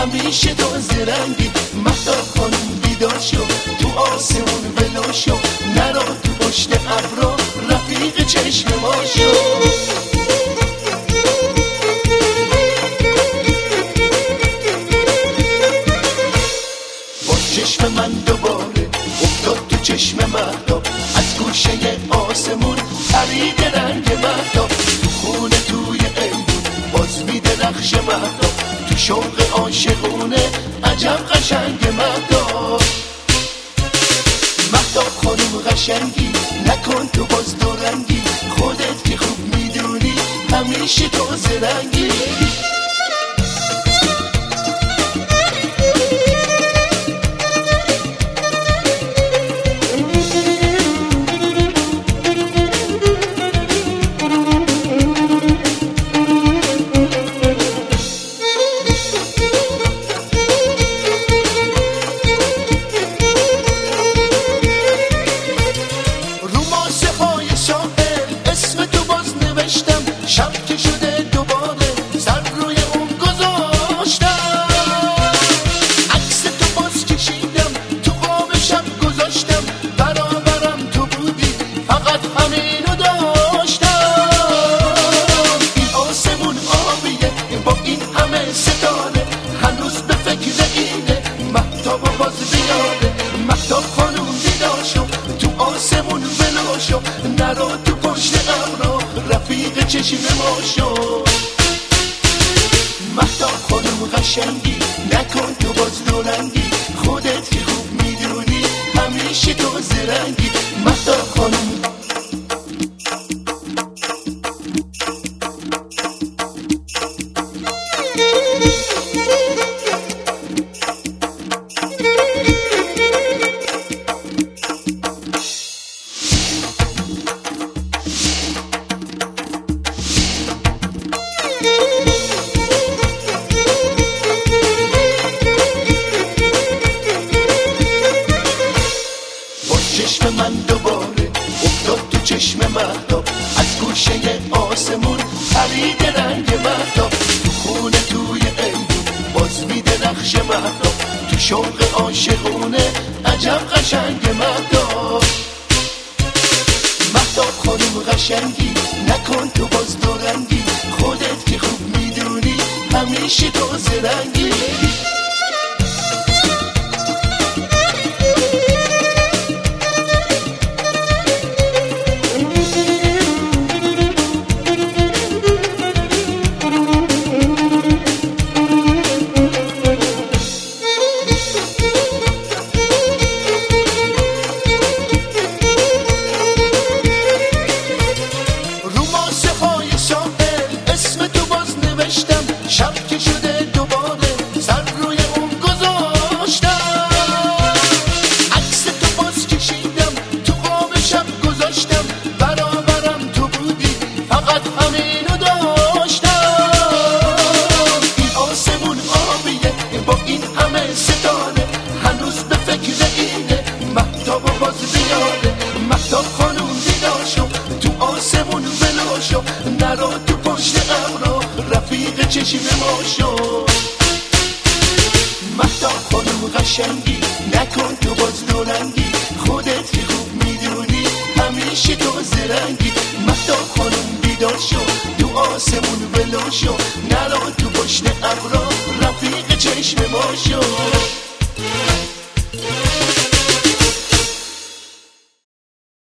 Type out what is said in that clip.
همیشه تو زرنگی. مهتاب خانم بیدار شو، تو آسمون ولو شو، نرو تو پشت ابرا، رفیق چشم ما شو. چشم من دوباره افتاد تو چشم مهتاب، از گوشه آسمون پرید رنگ مهتاب. تو خونه توی ایدون باز میده نقش مهتاب، تو شوق عاشقونه عجب قشنگ مهتاب. مهتاب خانم قشنگی، نکن تو باز دورنگی، خودت که خوب میدونی همیشه تو زرنگی. شب که شده دوباره سر روی اون گذاشتم، عکس تو باز کشیدم تو خواب شب گذاشتم، برابرم تو بودی فقط همینو داشتم. این آسمون آبیه با این همه ستاره، هنوز به فکر اینه مهتاب باز بیاره. مهتاب خانوم بیدار شو، تو آسمون ولو شو، نرو تو پشت ابرا، رفیق چشم ما شو. مهتاب خانم قشنگی، نکن تو باز دورنگی، خودت که خوب میدونی همیشه تو زرنگی. مهتاب خانم چشم من دوباره افتاد تو چشم مهتاب، از گوشه آسمون پرید رنگ مهتاب. تو خونه توی ایدون باز میده نقش مهتاب، تو شوق عاشقونه عجب قشنگ مهتاب. مهتاب خانم قشنگی، نکن تو باز دورنگی، خودت که خوب میدونی همیشه تو زرنگی. شب که شده دوباره سر روی اون گذاشتم، عکس تو باز کشیدم تو خواب شب گذاشتم، برابرم تو بودی فقط همینو داشتم. این آسمون آبیه با این همه ستاره، هنوز به فکر اینه مهتاب باز بیاره. مهتاب خانوم بیدار شو، تو آسمون ولو شو، نرو تو پشت ابرا، رفیق چشم ما شو. مهتاب خانم قشنگی، نکن تو باز دورنگی، خودت که خوب میدونی همیشه تو زرنگی. مهتاب خانم بیدار شو، تو آسمون ولو شو، نرو تو پشت ابرا، رفیق چشم ما شو.